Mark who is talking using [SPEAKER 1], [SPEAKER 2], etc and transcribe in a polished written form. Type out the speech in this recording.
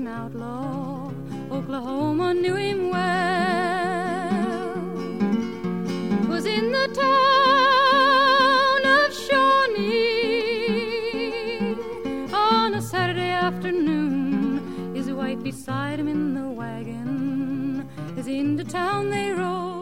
[SPEAKER 1] an outlaw. Oklahoma knew him well. 'Twas in the town of Shawnee on a Saturday afternoon. His wife beside him in the wagon, as into town they rode.